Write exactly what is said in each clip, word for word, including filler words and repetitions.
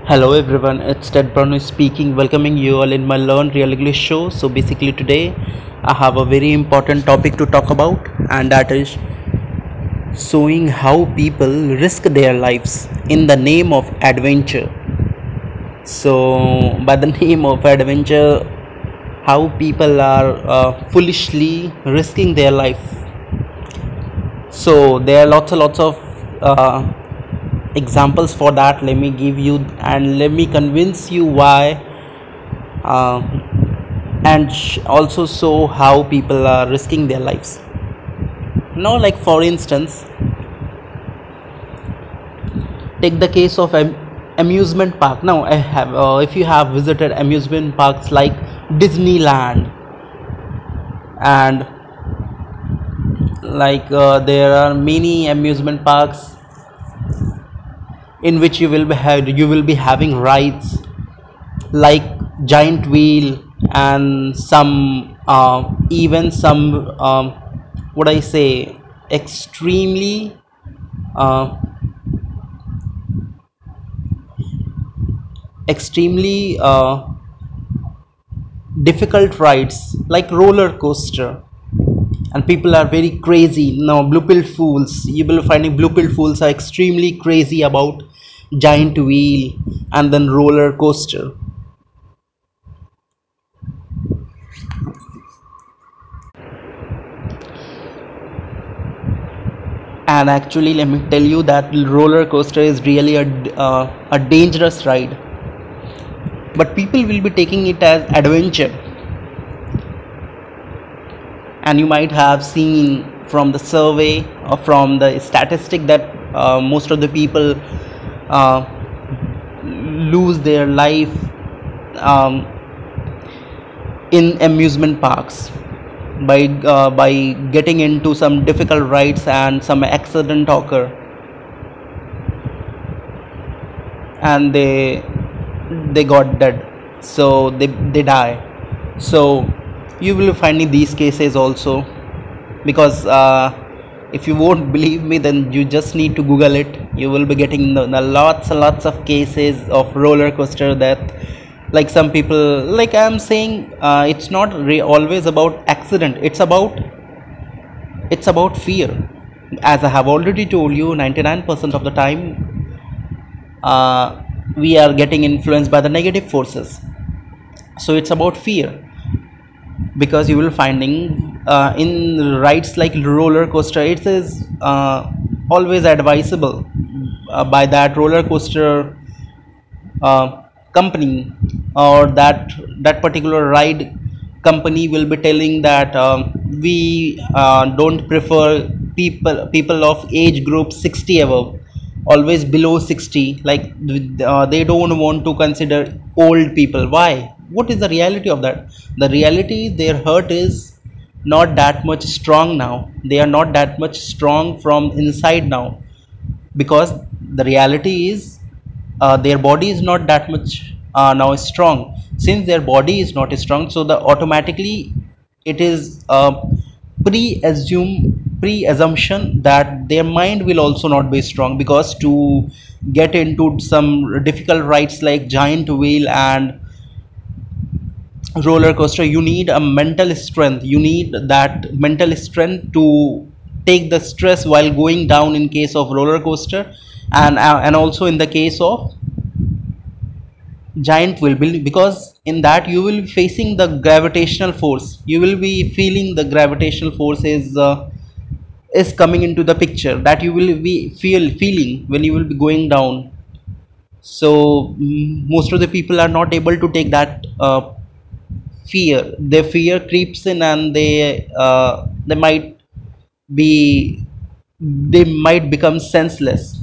Hello everyone, it's Ted Brown speaking, welcoming you all in my Learn Real English show. So basically today I have a very important topic to talk about, and that is showing how people risk their lives in the name of adventure. So by the name of adventure, how people are uh, foolishly risking their life. So there are lots and lots of uh, examples for that. Let me give you and let me convince you why, uh, and sh- also show how people are risking their lives. Now, like for instance, take the case of am- amusement park. Now, I have uh, if you have visited amusement parks like Disneyland, and like uh, there are many amusement parks in which you will be ha- you will be having rides like giant wheel, and some uh, even some um, what I say extremely uh, extremely uh, difficult rides like roller coaster, and people are very crazy now. Blue pill fools, you will finding blue pill fools are extremely crazy about giant wheel and then roller coaster. And actually let me tell you that roller coaster is really a, uh, a dangerous ride, but people will be taking it as adventure. And you might have seen from the survey or from the statistic that uh, most of the people uh, lose their life um, in amusement parks by uh, by getting into some difficult rides and some accident occur, and they they got dead, so they they die. So you will find in these cases also, because uh, if you won't believe me, then you just need to google it. You will be getting the, the lots and lots of cases of roller coaster death. Like some people, like I'm saying, uh, it's not re- always about accident, it's about it's about fear. As I have already told you, ninety-nine percent of the time uh, we are getting influenced by the negative forces. So it's about fear, because you will finding uh, in rides like roller coaster, it is uh, always advisable uh, by that roller coaster uh, company, or that that particular ride company will be telling that um, we uh, don't prefer people people of age group sixty above, always below sixty. Like uh, they don't want to consider old people. Why? What is the reality of that? The reality, their hurt is not that much strong now. They are not that much strong from inside now, because the reality is uh, their body is not that much uh, now strong. Since their body is not strong, so the automatically it is uh, pre-assume pre-assumption that their mind will also not be strong, because to get into some difficult rides like giant wheel and roller coaster, you need a mental strength. You need that mental strength to take the stress while going down in case of roller coaster, and uh, and also in the case of giant wheel, because in that you will be facing the gravitational force. You will be feeling the gravitational force is uh, is coming into the picture, that you will be feel feeling when you will be going down. So mm, most of the people are not able to take that uh, fear. Their fear creeps in, and they uh, they might be they might become senseless.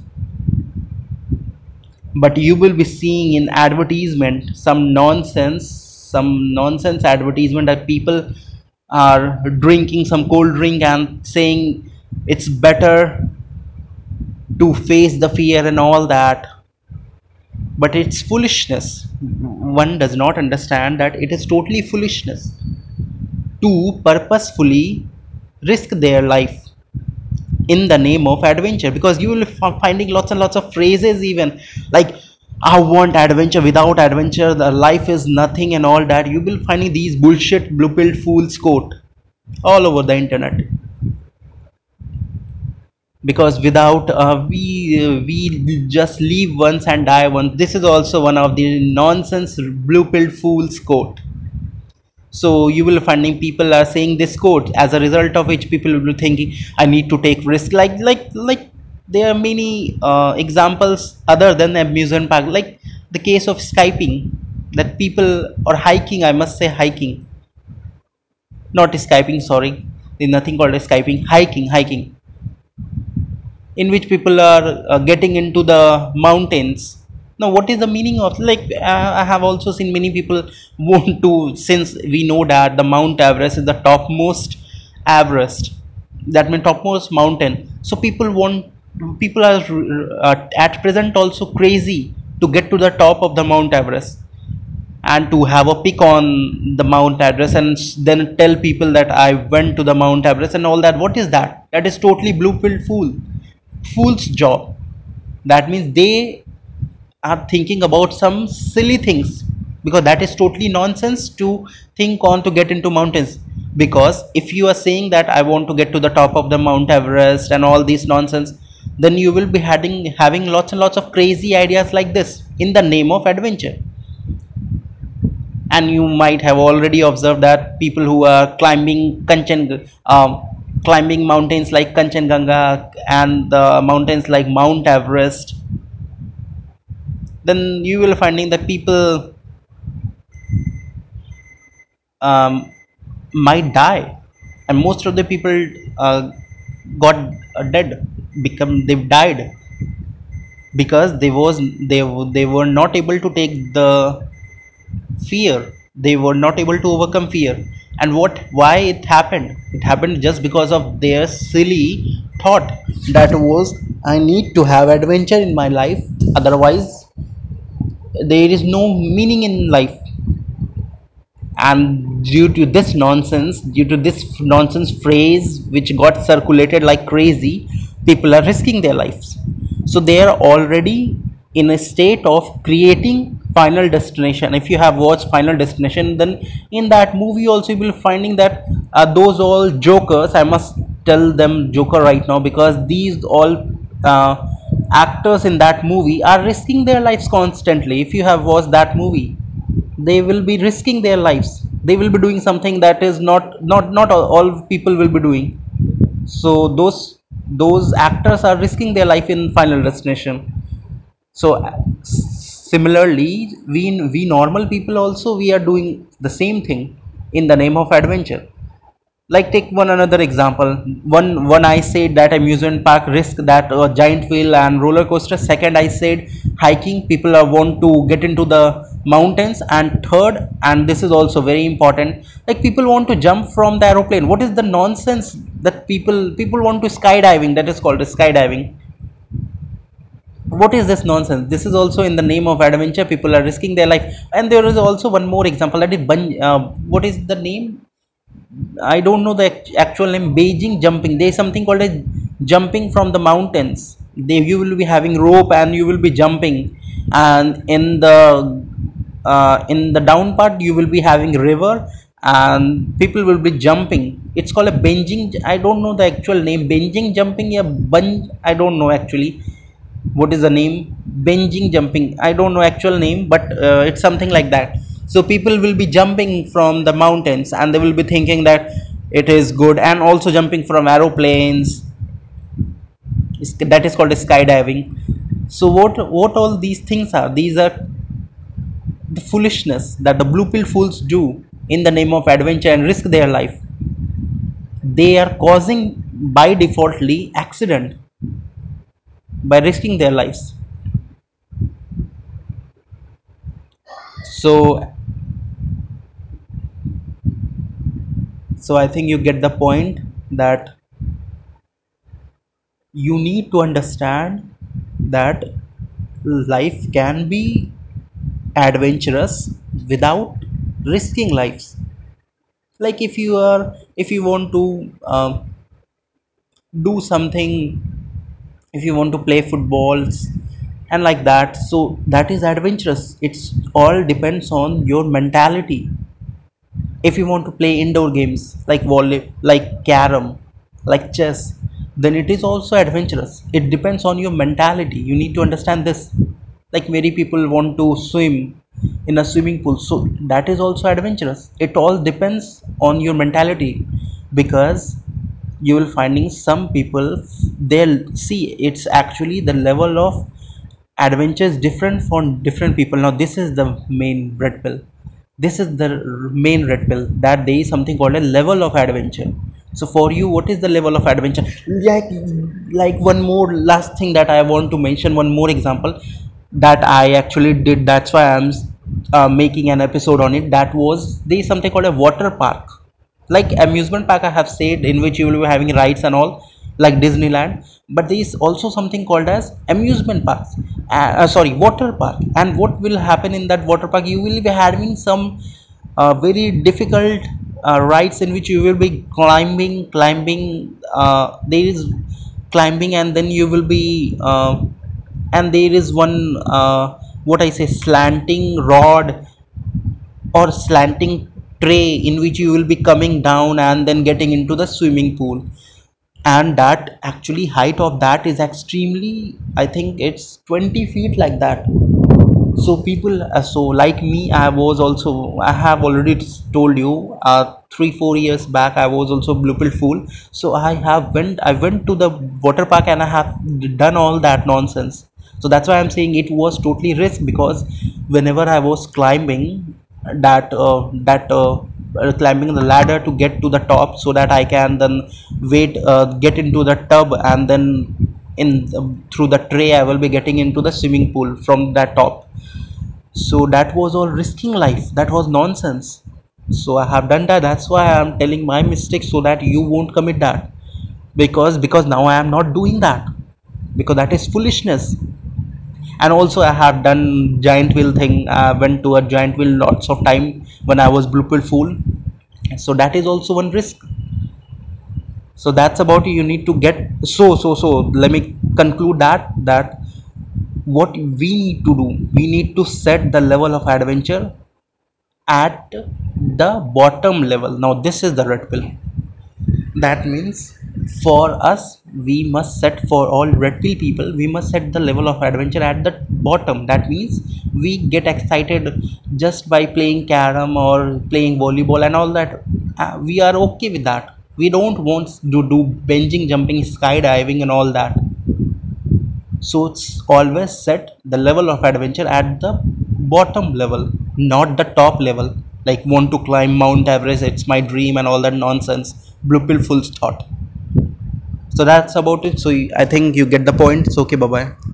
But you will be seeing in advertisement some nonsense, some nonsense advertisement that people are drinking some cold drink and saying it's better to face the fear and all that. But it's foolishness. One does not understand that it is totally foolishness to purposefully risk their life in the name of adventure, because you will f- finding lots and lots of phrases even like, I want adventure. Without adventure, the life is nothing and all that. You will find these bullshit blue pilled fools quote all over the internet. Because without uh, we uh, we just live once and die once. This is also one of the nonsense blue pilled fools quote. So you will finding people are saying this quote, as a result of which people will be thinking, I need to take risk. Like like like there are many uh, examples other than the amusement park, like the case of skyping, that people, or hiking, I must say hiking, not skyping, sorry, there's nothing called as skyping, hiking, hiking, in which people are uh, getting into the mountains. Now what is the meaning of, like, uh, I have also seen many people want to, since we know that the Mount Everest is the topmost Everest, that means topmost mountain, so people want, people are uh, at present also crazy to get to the top of the Mount Everest and to have a pick on the Mount Everest and then tell people that I went to the Mount Everest and all that. What is that? That is totally blue pilled fool, fool's job. That means they are thinking about some silly things, because that is totally nonsense to think on to get into mountains. Because if you are saying that I want to get to the top of the Mount Everest and all these nonsense, then you will be having having lots and lots of crazy ideas like this in the name of adventure. And you might have already observed that people who are climbing Kanchan, um, climbing mountains like Kanchenjunga and the mountains like Mount Everest, then you will finding that people um, might die, and most of the people uh, got uh, dead, become they died, because they was they they were not able to take the fear, they were not able to overcome fear. And what, why it happened, it happened just because of their silly thought, that was, I need to have adventure in my life, otherwise there is no meaning in life. And due to this nonsense, due to this nonsense phrase which got circulated like crazy, people are risking their lives. So they are already in a state of creating Final Destination. If you have watched Final Destination, then in that movie also you will finding that uh, those all jokers, I must tell them joker right now, because these all uh, actors in that movie are risking their lives constantly. If you have watched that movie, they will be risking their lives, they will be doing something that is not not not all all people will be doing. So those those actors are risking their life in Final Destination. So uh, similarly, we we normal people also, we are doing the same thing in the name of adventure. Like take one another example. One one I said that amusement park risk, that uh, giant wheel and roller coaster. Second, I said hiking, people are want to get into the mountains. And third, and this is also very important, like people want to jump from the aeroplane. What is the nonsense that people people want to skydiving, that is called skydiving. What is this nonsense? This is also in the name of adventure, people are risking their life. And there is also one more example, that is bun- uh, what is the name, I don't know the actual name. Beijing jumping. There is something called as jumping from the mountains. They, you will be having rope and you will be jumping, and in the uh, in the down part you will be having river, and people will be jumping. It's called a bungee. I don't know the actual name. Bungee jumping. Yeah, bung. I don't know actually what is the name. Bungee jumping, I don't know actual name, but uh, it's something like that. So people will be jumping from the mountains and they will be thinking that it is good, and also jumping from aeroplanes. That is called skydiving. So what what all these things are, these are the foolishness that the blue pill fools do in the name of adventure and risk their life. They are causing by defaultly accident by risking their lives. So so I think you get the point, that you need to understand that life can be adventurous without risking lives. Like if you are, if you want to um, do something, if you want to play footballs, and like that. So that is adventurous. It's all depends on your mentality. If you want to play indoor games like volley, like carom, like chess, then it is also adventurous. It depends on your mentality. You need to understand this. Like many people want to swim in a swimming pool, so that is also adventurous. It all depends on your mentality, because you will finding some people, they'll see it's actually the level of adventure is different for different people. Now this is the main red pill. This is the main red pill, that there is something called a level of adventure. So for you, what is the level of adventure? Like like one more last thing that I want to mention, one more example that I actually did. That's why I'm uh, making an episode on it. That was, there is something called a water park, like amusement park I have said, in which you will be having rides and all, like Disneyland. But there is also something called as amusement parks, uh, uh, sorry, water park. And what will happen in that water park? You will be having some uh, very difficult uh, rides, in which you will be climbing climbing uh, there is climbing, and then you will be uh, and there is one, uh, what I say, slanting rod or slanting tray, in which you will be coming down and then getting into the swimming pool. And that actually height of that is extremely, I think it's twenty feet, like that. So people, uh, so like me, I was also, I have already told you, uh, three four years back I was also blue pill fool. So i have went I went to the water park, and I have done all that nonsense. So that's why I'm saying it was totally risk, because whenever I was climbing that uh, that uh, uh, climbing the ladder to get to the top, so that I can then wait, uh, get into the tub, and then in uh, through the tray I will be getting into the swimming pool from that top. So that was all risking life. That was nonsense. So I have done that. That's why I'm telling my mistake, so that you won't commit that. Because because now I am not doing that, because that is foolishness. And also I have done giant wheel thing. I went to a giant wheel lots of time when I was blue pill fool. So that is also one risk. So that's about you need to get. So so so let me conclude that that what we need to do, we need to set the level of adventure at the bottom level. Now this is the red pill. That means for us, we must set, for all red pill people, we must set the level of adventure at the bottom. That means we get excited just by playing carom or playing volleyball and all that. Uh, we are okay with that. We don't want to do bungee jumping, skydiving and all that. So it's always set the level of adventure at the bottom level, not the top level. Like want to climb Mount Everest, it's my dream and all that nonsense. Blue pill full thought. So that's about it. So I think you get the point. So okay, bye bye.